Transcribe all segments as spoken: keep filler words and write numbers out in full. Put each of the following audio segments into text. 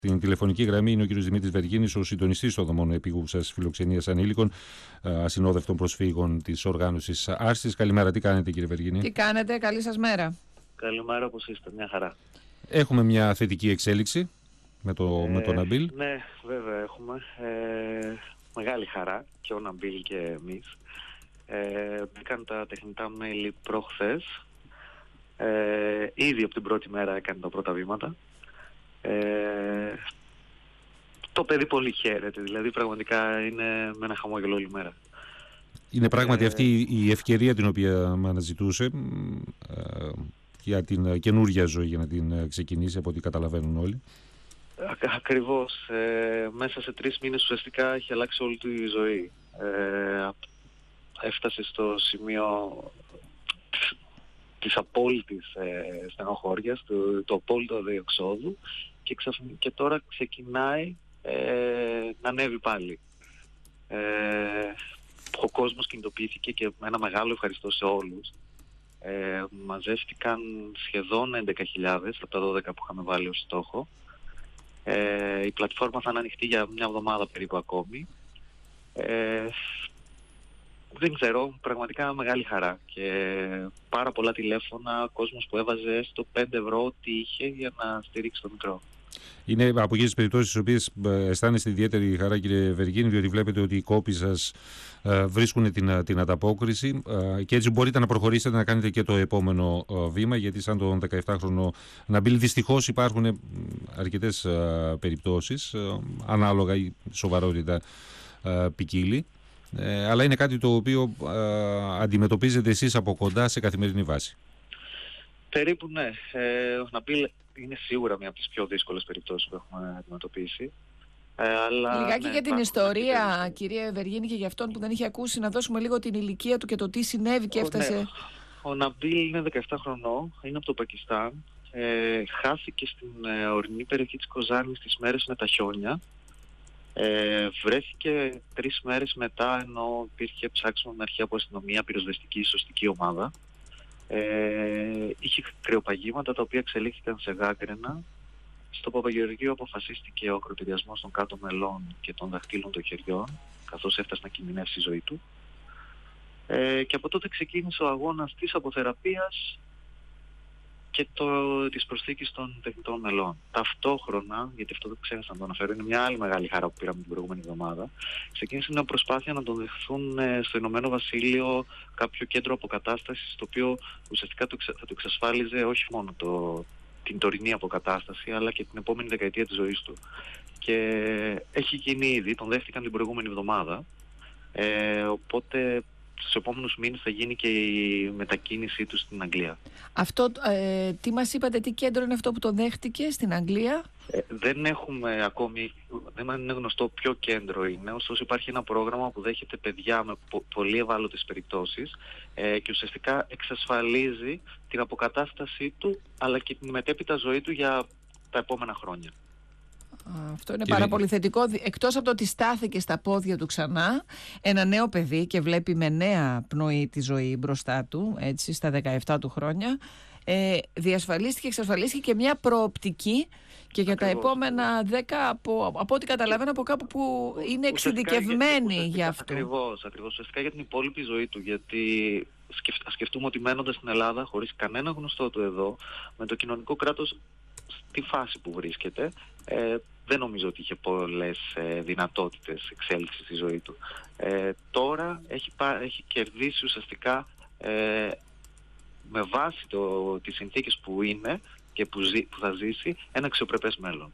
Στην τηλεφωνική γραμμή είναι ο κ. Δημήτρης Βεργίνης, ο συντονιστής των δομών επίγουσας φιλοξενίας ανήλικων ασυνόδευτων προσφύγων της οργάνωσης Άρσης. Καλημέρα, τι κάνετε, κύριε Βεργίνη? Τι κάνετε, καλή σας μέρα. Καλημέρα, πώς είστε? Μια χαρά. Έχουμε μια θετική εξέλιξη με, το, ε, με τον Ναμπίλ. Ναι, βέβαια έχουμε. Ε, μεγάλη χαρά και ο Ναμπίλ και εμείς. Ε, μπήκαν τα τεχνητά μέλη προχθές. Ε, ήδη από την πρώτη μέρα έκανε τα πρώτα βήματα. Ε, το παιδί πολύ χαίρεται, δηλαδή πραγματικά είναι με ένα χαμόγελο όλη μέρα. Είναι πράγματι ε, αυτή η ευκαιρία την οποία με αναζητούσε ε, για την καινούργια ζωή, για να την ξεκινήσει, από ό,τι καταλαβαίνουν όλοι. Ακριβώς. Ε, μέσα σε τρεις μήνες ουσιαστικά έχει αλλάξει όλη του η ζωή. Ε, έφτασε στο σημείο της απόλυτης ε, στενοχώριας, του, του απόλυτου διεξόδου και, και τώρα ξεκινάει ε, να ανέβει πάλι. Ε, ο κόσμος κινητοποιήθηκε και με ένα μεγάλο ευχαριστώ σε όλους. Ε, μαζεύτηκαν σχεδόν έντεκα χιλιάδες από τα δώδεκα που είχαμε βάλει ως στόχο. Ε, η πλατφόρμα θα είναι ανοιχτή για μια εβδομάδα περίπου ακόμη. Ε, δεν ξέρω, πραγματικά μεγάλη χαρά και πάρα πολλά τηλέφωνα, κόσμος που έβαζε έστω πέντε ευρώ ό,τι είχε για να στηρίξει το μικρό. Είναι από εκείνες τις περιπτώσεις στις οποίες αισθάνεστε ιδιαίτερη χαρά, κύριε Βεργίνη, διότι βλέπετε ότι οι κόποι σας ε, βρίσκουν την, την ανταπόκριση ε, και έτσι μπορείτε να προχωρήσετε να κάνετε και το επόμενο ε, βήμα, γιατί σαν τον δεκαεπτάχρονο Ναμπίλ δυστυχώς υπάρχουν αρκετές ε, περιπτώσεις, ε, ανάλογα η σοβαρότητα ε, ποικίλει. Ε, αλλά είναι κάτι το οποίο ε, αντιμετωπίζετε εσείς από κοντά σε καθημερινή βάση. Περίπου ναι. Ε, ο Ναμπίλ είναι σίγουρα μια από τις πιο δύσκολες περιπτώσεις που έχουμε αντιμετωπίσει. Ε, αλλά, Λιγάκι ναι, για την ιστορία, κύριε Βεργίνη, και για αυτόν που δεν είχε ακούσει, να δώσουμε λίγο την ηλικία του και το τι συνέβη και έφτασε. Ο, ναι, ο Ναμπίλ είναι δεκαεπτά χρονών, είναι από το Πακιστάν. Ε, χάθηκε στην ε, ορεινή περιοχή της Κοζάνης τις μέρες με τα χιόνια. Ε, βρέθηκε τρεις μέρες μετά, ενώ υπήρχε ψάξιμο με αρχή από αστυνομία, πυροσβεστική, σωστική ομάδα. Ε, είχε κρεοπαγήματα τα οποία εξελίχθηκαν σε γάγκρενα. Στο Παπαγεωργείο αποφασίστηκε ο ακροτηριασμός των κάτω μελών και των δαχτύλων των χεριών, καθώς έφτασε να κινδυνεύσει η ζωή του. Ε, και από τότε ξεκίνησε ο αγώνας της αποθεραπείας και το, της προσθήκης των τεχνητών μελών. Ταυτόχρονα, γιατί αυτό δεν ξέχασα να το αναφέρω, είναι μια άλλη μεγάλη χαρά που πήραμε την προηγούμενη εβδομάδα, ξεκίνησε μια προσπάθεια να τον δεχθούν ε, στο Ηνωμένο Βασίλειο κάποιο κέντρο αποκατάστασης, το οποίο ουσιαστικά το, θα το εξασφάλιζε όχι μόνο το, την τωρινή αποκατάσταση, αλλά και την επόμενη δεκαετία της ζωής του. Και έχει γίνει ήδη, τον δέχτηκαν την προηγούμενη εβδομάδα, ε, οπότε στους επόμενους μήνες θα γίνει και η μετακίνησή του στην Αγγλία. Αυτό, ε, τι μας είπατε, τι κέντρο είναι αυτό που το δέχτηκε στην Αγγλία? Ε, δεν έχουμε ακόμη, δεν είναι γνωστό ποιο κέντρο είναι, ωστόσο υπάρχει ένα πρόγραμμα που δέχεται παιδιά με πο, πολύ ευάλωτες περιπτώσεις ε, και ουσιαστικά εξασφαλίζει την αποκατάστασή του αλλά και την μετέπειτα ζωή του για τα επόμενα χρόνια. Αυτό είναι πάρα πολύ θετικό. Εκτός από το ότι στάθηκε στα πόδια του ξανά, ένα νέο παιδί και βλέπει με νέα πνοή τη ζωή μπροστά του, έτσι, στα δεκαεπτά του χρόνια, ε, διασφαλίστηκε, εξασφαλίστηκε και μια προοπτική και για ακριβώς τα επόμενα δέκα, από, από ό,τι καταλαβαίνω, από κάπου που είναι εξειδικευμένη για αυτό. Ακριβώς, ακριβώς. Ουσιαστικά για την υπόλοιπη ζωή του, γιατί ας σκεφτούμε ότι μένοντας στην Ελλάδα, χωρίς κανένα γνωστό του εδώ, με το κοινωνικό κράτος στη φάση που βρίσκεται, ε, δεν νομίζω ότι είχε πολλές ε, δυνατότητες εξέλιξης στη ζωή του. Ε, τώρα έχει, έχει κερδίσει ουσιαστικά ε, με βάση το, τις συνθήκες που είναι και που, ζει, που θα ζήσει ένα αξιοπρεπές μέλλον.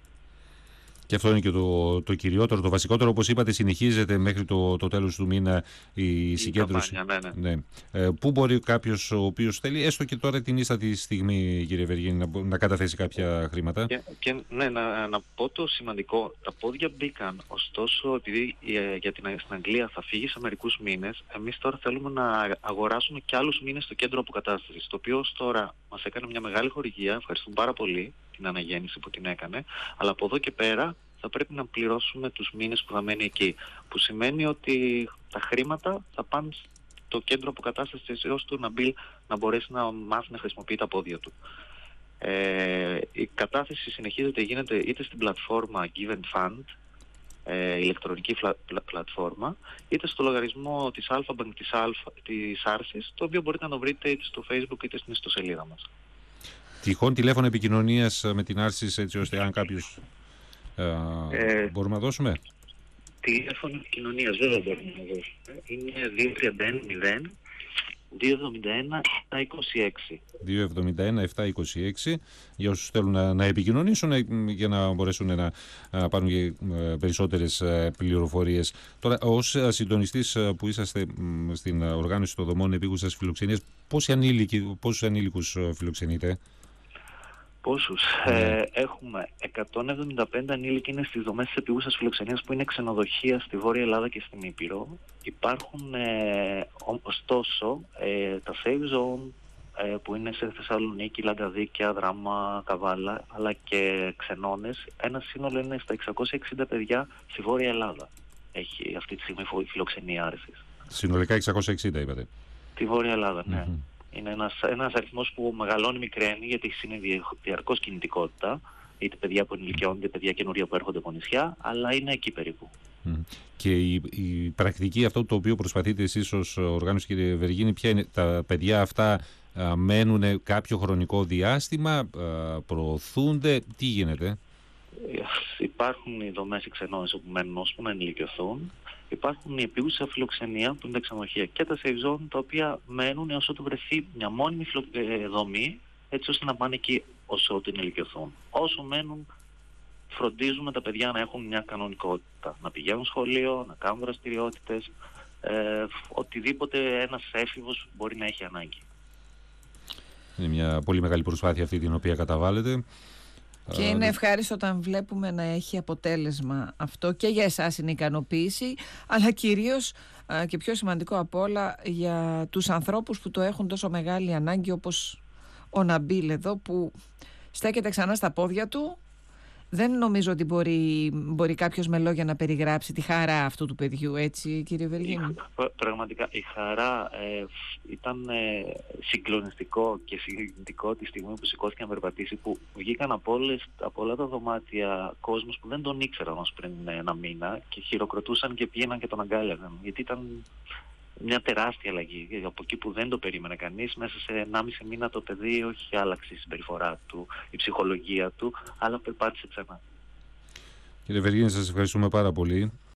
Και αυτό είναι και το, το κυριότερο, το βασικότερο. Όπως είπατε, συνεχίζεται μέχρι το, το τέλος του μήνα η, η συγκέντρωση. Καμπάνια, ναι, ναι. Ναι. Ε, πού μπορεί κάποιος ο οποίος θέλει, έστω και τώρα την ίστατη στιγμή, κύριε Βεργίνη, να, να καταθέσει κάποια χρήματα? Και, και, ναι, να, να πω το σημαντικό. Τα πόδια μπήκαν. Ωστόσο, επειδή ε, για την, στην Αγγλία θα φύγει σε μερικούς μήνες, εμείς τώρα θέλουμε να αγοράσουμε και άλλους μήνες στο κέντρο αποκατάστασης. Το οποίο ως τώρα μας έκανε μια μεγάλη χορηγία. Ευχαριστούμε πάρα πολύ την αναγέννηση που την έκανε. Αλλά από εδώ και πέρα θα πρέπει να πληρώσουμε τους μήνες που θα μένει εκεί. Που σημαίνει ότι τα χρήματα θα πάνε στο κέντρο αποκατάστασης έως του Ναμπίλ να μπορέσει να μάθει να χρησιμοποιεί τα πόδια του. Ε, η κατάθεση συνεχίζεται, γίνεται είτε στην πλατφόρμα Give and Fund, ε, ηλεκτρονική φλα, πλα, πλατφόρμα, είτε στο λογαριασμό της Alpha Bank της, Alpha, της Άρσης, το οποίο μπορείτε να το βρείτε είτε στο Facebook είτε στην ιστοσελίδα μας. Τυχόν τηλέφωνο επικοινωνίας με την Άρσης, έτσι ώστε αν κάποιος ε, ε, μπορούμε να δώσουμε. Τηλέφωνο επικοινωνίας βέβαια μπορούμε να δώσουμε. Είναι δύο τρία ένα μηδέν δύο εβδομήντα ένα επτά είκοσι έξι. δύο εβδομήντα ένα επτά είκοσι έξι για όσους θέλουν να, να επικοινωνήσουν, για να μπορέσουν να, να πάρουν και περισσότερες πληροφορίες. Τώρα, ως συντονιστής που είσαστε στην οργάνωση των δομών επίγουσας φιλοξενίας, πόσοι ανήλικοι, πόσους ανήλικους φιλοξενείτε? Πόσους? Mm. Ε, έχουμε εκατόν εβδομήντα πέντε ανήλικοι είναι στις δομές της επίγουσας φιλοξενίας που είναι ξενοδοχεία στη Βόρεια Ελλάδα και στην Ήπειρο. Υπάρχουν ε, ωστόσο ε, τα Safe Zone ε, που είναι σε Θεσσαλονίκη, Λαγκαδίκια, Δράμα, Καβάλα, αλλά και ξενώνες. Ένα σύνολο είναι στα εξακόσια εξήντα παιδιά στη Βόρεια Ελλάδα. Έχει αυτή τη στιγμή φιλοξενία Άρσης. Συνολικά εξακόσια εξήντα είπατε. Τη Βόρεια Ελλάδα, ναι. Mm-hmm. Είναι ένας, ένας αριθμός που μεγαλώνει, μικραίνει, γιατί είναι διαρκώς κινητικότητα, είτε παιδιά που ενηλικιώνονται, είτε παιδιά καινούρια που έρχονται από νησιά, αλλά είναι εκεί περίπου. Mm. Και η, η πρακτική, αυτό το οποίο προσπαθείτε εσείς ως οργάνωση, κύριε Βεργίνη, ποια είναι? Τα παιδιά αυτά α, μένουν κάποιο χρονικό διάστημα, α, προωθούνται, τι γίνεται? Υπάρχουν οι δομές οι ξενώνες όπου μένουν ώσπου να ενηλικιωθούν. Υπάρχουν οι επίγουσα φιλοξενία που είναι τα ξενοδοχεία και τα safe zone, τα οποία μένουν έως ότου βρεθεί μια μόνιμη φιλο... ε, δομή, έτσι ώστε να πάνε εκεί όσο ότου ενηλικιωθούν. Όσο μένουν, φροντίζουμε τα παιδιά να έχουν μια κανονικότητα. Να πηγαίνουν σχολείο, να κάνουν δραστηριότητες, ε, οτιδήποτε ένας έφηβος μπορεί να έχει ανάγκη. Είναι μια πολύ μεγάλη προσπάθεια αυτή την οποία καταβάλλετε. Και είναι ευχάριστο όταν βλέπουμε να έχει αποτέλεσμα αυτό, και για εσάς είναι ικανοποίηση, αλλά κυρίως και πιο σημαντικό απ' όλα για τους ανθρώπους που το έχουν τόσο μεγάλη ανάγκη, όπως ο Ναμπίλ εδώ, που στέκεται ξανά στα πόδια του. Δεν νομίζω ότι μπορεί, μπορεί κάποιος με λόγια να περιγράψει τη χαρά αυτού του παιδιού, έτσι κύριε Βεργίνη? Πραγματικά η χαρά ε, ήταν ε, συγκλονιστικό και συγκινητικό τη στιγμή που σηκώθηκε να περπατήσει, που βγήκαν από, όλες, από όλα τα δωμάτια κόσμος που δεν τον ήξεραν ως πριν ένα μήνα και χειροκροτούσαν και πήγαιναν και τον αγκάλιαζαν, γιατί ήταν μια τεράστια αλλαγή. Από εκεί που δεν το περίμενε κανείς, μέσα σε ενάμιση μήνα το παιδί όχι άλλαξε η συμπεριφορά του, η ψυχολογία του, αλλά περπάτησε ξανά. Κύριε Βεργίνη, σας ευχαριστούμε πάρα πολύ.